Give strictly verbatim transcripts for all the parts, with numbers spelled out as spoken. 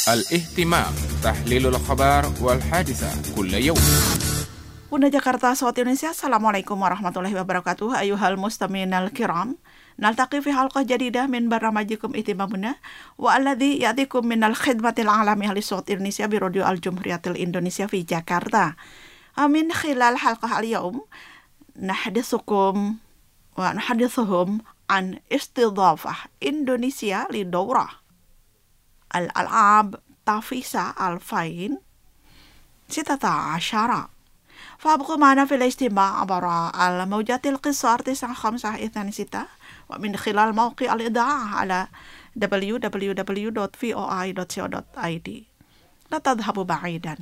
الاهتمام تحليل الأخبار والحادثة كل يوم. Bunda Jakarta, Sobat Indonesia, Assalamualaikum warahmatullahi wabarakatuh. Ayuhal mustaminal kiram, naltaqi fi halqah jadidah min barnamajikum ihtimamuna wa alladhi ya'tikum minal khidmatil alami ahli Sobat Indonesia bi Radio Al-Jumhuriyatil Indonesia fi Jakarta. Amin khilal halqah al-yawm nahdithukum wa nahdithuhum an istidhafah Indonesia li dawrah al-al'ab tafisa al-fain sitata asyara. فابقوا معنا في الاجتماع عبر الموجات القصار تسعة خمسة اثنان ستة ومن خلال موقع الإذاعة على دبليو دبليو دبليو دوت في او اي دوت سي او دوت اي دي. لا تذهبوا بعيدا.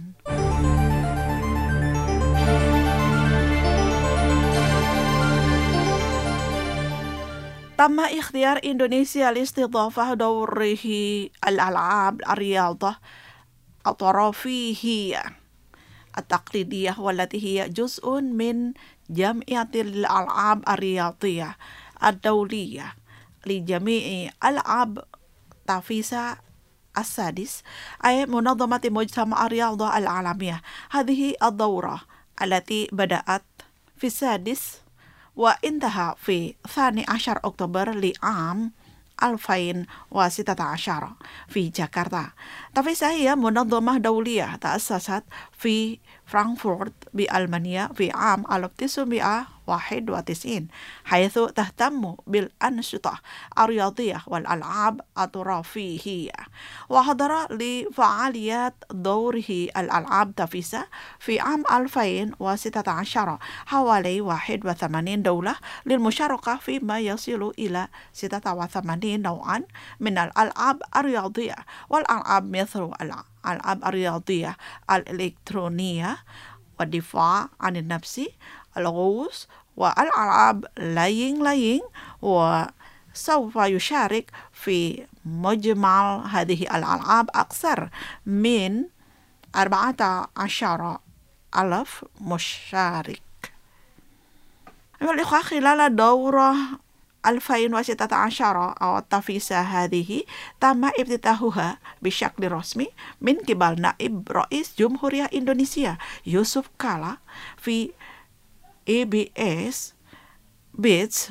تم اختيار إندونيسيا لاستضافة دوره الألعاب الرياضة الطرفية التقليدية والتي هي جزء من جمعية الألعاب الرياضية الدولية لجميع ألعاب تافيسا السادس أي منظمة مجتمع الرياضة العالمية. هذه الدورة التي بدأت في السادس وانتهى في الثاني عشر أكتوبر لعام ألفين وستة عشر في جاكرتا. تافيسا هي منظمة دولية تأسست في فرانكفورت بألمانيا في عام ألف وتسعمائة وواحد وتسعين، حيث تهتم بالأنشطة الرياضية والألعاب الترفيهية. وحضر لفعاليات دوره الألعاب تافيسا في عام ألفين وستة عشر حوالي واحد وثمانين دولة للمشاركة فيما يصل إلى ستة وثمانين نوعا من الألعاب الرياضية، والألعاب مثل الألعاب الرياضية الإلكترونية والدفاع عن النفس، الغوص، والألعاب لاينغ-لاينغ. وسوف يشارك في مجمع هذه الألعاب أكثر من أربعة عشر ألف مشارك. والإخوة، خلال الدورة ألفين وستة عشر أو تافيسا هذه تم افتتاحها بشكل رسمي من قبل نائب رئيس جمهورية إندونيسيا يوسف كالا في إي بي إس بيتس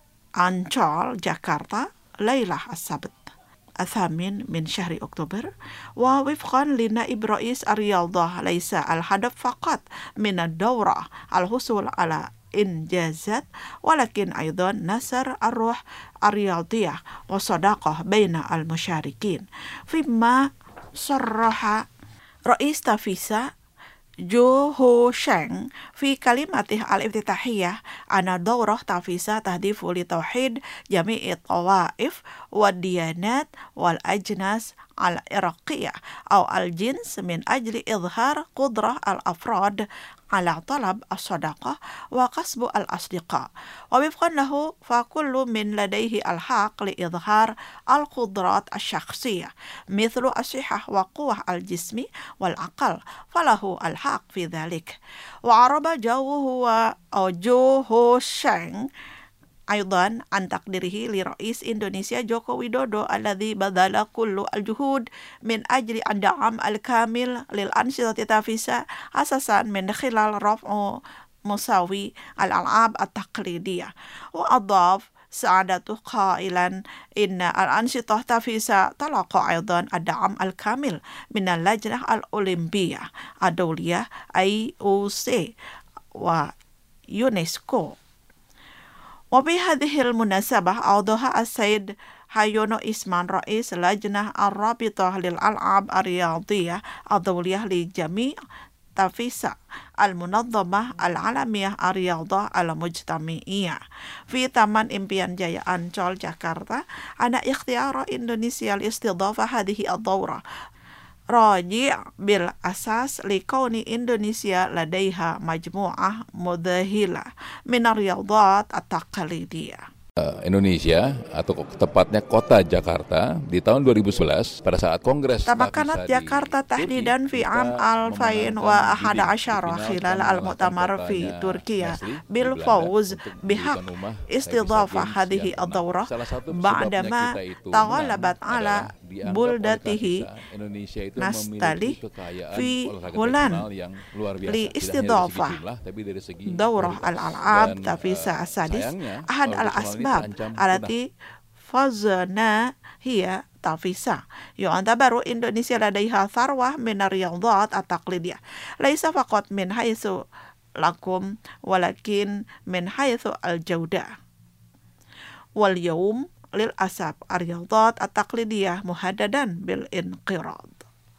أنشول جاكرتا ليلة السبت الثامن من شهر أكتوبر. ووفقا لنائب رئيس الرياضة، ليس الهدف فقط من الدورة الحصول على إنجازات، ولكن أيضا نشر الروح الرياضية والصداقة بين المشاركين. فيما صرح رئيس تافيسا جو هو شانغ في كلمته الافتتاحية أن دورة تافيسا تهدف لتوحيد جميع الطوائف والديانات والأجناس العرقية أو الجنس من أجل إظهار قدرة الأفراد على طلب الصداقة وكسب الأصدقاء. ووفقا له، فكل من لديه الحق لإظهار القدرات الشخصية مثل الصحة وقوة الجسم والعقل، فله الحق في ذلك. وعرب جو أو جو هو شانغ أيضا عن تقديره لرئيس إندونيسيا جوكو ويدودو الذي بذل كل الجهود من أجل الدعم الكامل للأنشطة تافيسا أساسا من خلال رفع مساوي الألعاب التقليدية. وأضاف سعادته قائلا إن الأنشطة تافيسا تلقى أيضا الدعم الكامل من اللجنة الأولمبية الدولية أي أو سي ويونسكو. وبهذه المناسبة أوضح السيد هايونو إسمان رئيس لجنة الرابطة للألعاب الرياضية الدولية لجميع تافيسا المنظمة العالمية الرياضة المجتمعية في Taman Impian Jaya Ancol جاكرتا أن اختيار إندونيسيا لاستضافة هذه الدورة راجع بالأساس لكون إندونيسيا لديها مجموعة مذهلة من الرياضات التقليدية. Indonesia atau tepatnya kota Jakarta di tahun dua ribu sebelas pada saat Kongres تمكنت جاكرتا تحديدا في عام ألفين وأحد عشر خلال المؤتمر في تركيا بالفوز بحق استضافة هذه الدورة بعدما تغلبت على dianggap buldatihi oleh Tafisa, Indonesia itu nastali memiliki kekayaan fi olahraga hulan nasional yang luar biasa. li Tidak hanya dari segi istidafah jumlah, tapi dari segi daurah kualitas. al-al'ab Dan, Tafisa eh, asadis sayangnya, ahad olahraga nasional ini al-asbab terancam alati fazna hiya Tafisa yu'tabaru Indonesia ladaiha tharwah min ar-riyadhat at-taqlidiyah laisa faqat min haitsu lakum walakin min haitsu al-jaudah wal yawm lil asab ar-riyadhat at-taqlidiyah muhaddadan bil inqirad.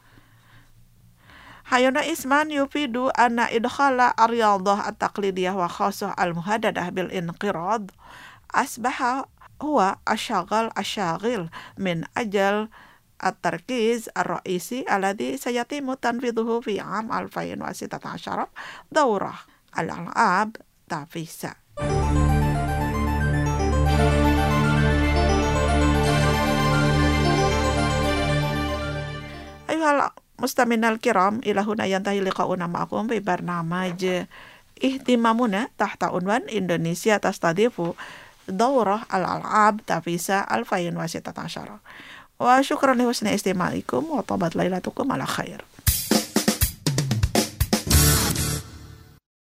Hayuna isman yufidu anna idkhala ar-riyadah at-taqlidiyah wa khasah al-muhaddadah bil inqirad asbaha huwa asyaghal asyaghil min ajal at-tarkiz ar-ra'isi alladhi sayatimu tanfidhuhu fi 'am dua ribu enam belas daurah al-al'ab Tafisa. Ayuhal mustaminal kiram, ilahuna yantahi liqa'una ma'akum bi barnamaj ihtimamuna tahta unwan Indonesia tastadifu daurah al-al'ab Tafisa dua ribu enam belas. Wa syukran li husni istima'ikum wa tabat lailatukum ala khair.